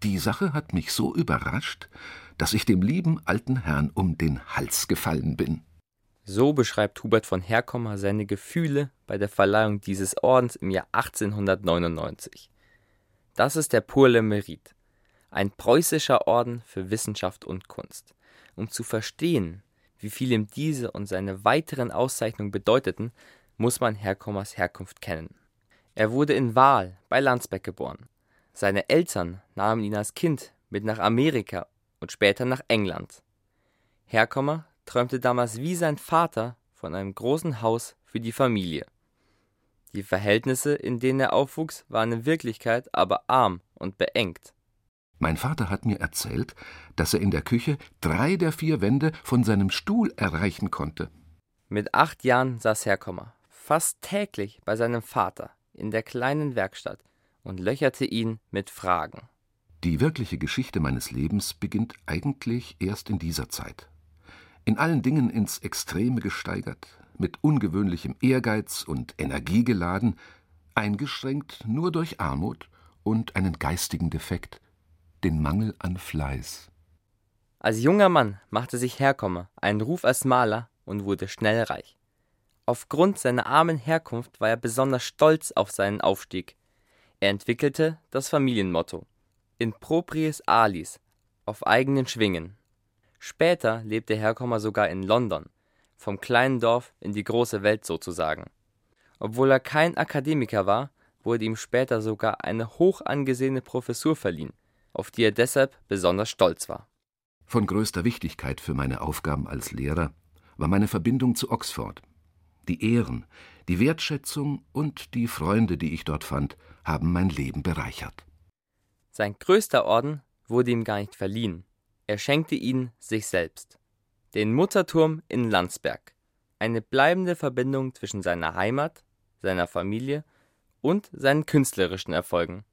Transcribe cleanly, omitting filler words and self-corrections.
Die Sache hat mich so überrascht, dass ich dem lieben alten Herrn um den Hals gefallen bin. So beschreibt Hubert von Herkommer seine Gefühle bei der Verleihung dieses Ordens im Jahr 1899. Das ist der Pour le Mérite, ein preußischer Orden für Wissenschaft und Kunst. Um zu verstehen, wie viel ihm diese und seine weiteren Auszeichnungen bedeuteten, muss man Herkommers Herkunft kennen. Er wurde in Waal bei Landsberg geboren. Seine Eltern nahmen ihn als Kind mit nach Amerika und später nach England. Herkommer träumte damals wie sein Vater von einem großen Haus für die Familie. Die Verhältnisse, in denen er aufwuchs, waren in Wirklichkeit aber arm und beengt. Mein Vater hat mir erzählt, dass er in der Küche 3 der 4 Wände von seinem Stuhl erreichen konnte. Mit 8 Jahren saß Herkommer fast täglich bei seinem Vater in der kleinen Werkstatt und löcherte ihn mit Fragen. Die wirkliche Geschichte meines Lebens beginnt eigentlich erst in dieser Zeit. In allen Dingen ins Extreme gesteigert, mit ungewöhnlichem Ehrgeiz und Energie geladen, eingeschränkt nur durch Armut und einen geistigen Defekt, den Mangel an Fleiß. Als junger Mann machte sich Herkommer einen Ruf als Maler und wurde schnell reich. Aufgrund seiner armen Herkunft war er besonders stolz auf seinen Aufstieg. Er entwickelte das Familienmotto: In propriis alis, auf eigenen Schwingen. Später lebte Herkommer sogar in London, vom kleinen Dorf in die große Welt sozusagen. Obwohl er kein Akademiker war, wurde ihm später sogar eine hoch angesehene Professur verliehen, auf die er deshalb besonders stolz war. Von größter Wichtigkeit für meine Aufgaben als Lehrer war meine Verbindung zu Oxford. Die Ehren, die Wertschätzung und die Freunde, die ich dort fand, haben mein Leben bereichert. Sein größter Orden wurde ihm gar nicht verliehen. Er schenkte ihn sich selbst. Den Mutterturm in Landsberg. Eine bleibende Verbindung zwischen seiner Heimat, seiner Familie und seinen künstlerischen Erfolgen.